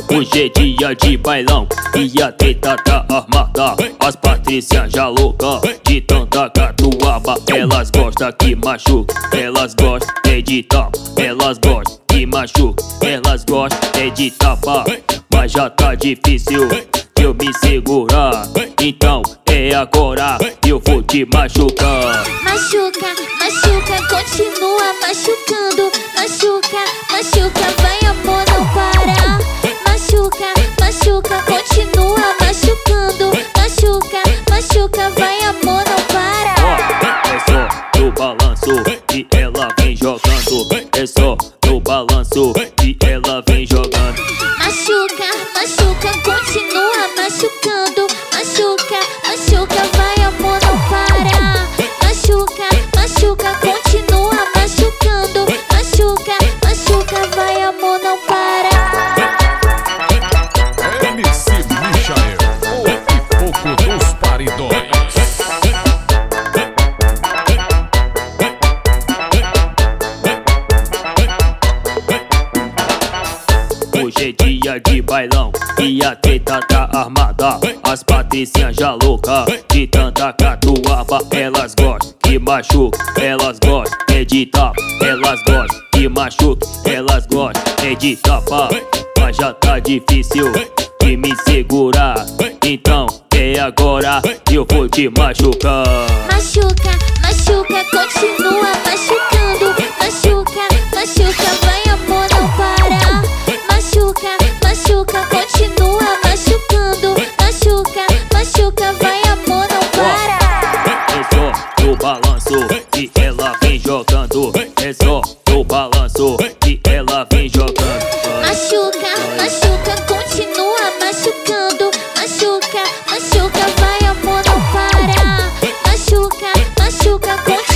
Hoje é dia de bailão e a treta tá armada. As Patrícias já louca de tanta catuaba. Elas gostam que machuca, elas gostam de tapa. Elas gostam que machuca, elas gostam de tapa. Mas já tá difícil de eu me segurar. Então é agora que eu vou te machucar. Machuca, machuca, continua machucando. Machuca, machuca, vai amor, não para. Machuca, machuca, continua machucando. Machuca, machuca, vai amor, não para. É só no balanço que ela vem jogando. É só no balanço que ela vem jogando. Machuca, machuca, continua machucando. Machuca, machuca, vai amor, não para. Machuca, machuca, continua machucando. Machuca, machuca, vai amor, não para. MC Michael, o pipoco dos paredões. Hoje é dia de bailão e a treta tá armada. As Patrícias já louca de tanta catuaba. Elas gostam que machuca, elas gostam de tapa. Elas gostam que machuca, elas gostam de tapa. Mas já tá difícil de me segurar. Então é agora que eu vou te machucar. Machuca, machuca, continua machucando. Machuca, machuca, vai amor, não para. Machuca, machuca, continua machucando. Machuca, machuca, vai amor, não para. É só no balanço que ela vem jogando. É só no balanço que ela vem jogando. Machuca, machuca, continua machucando. Machuca, machuca, vai amor, não para. Machuca, machuca, continua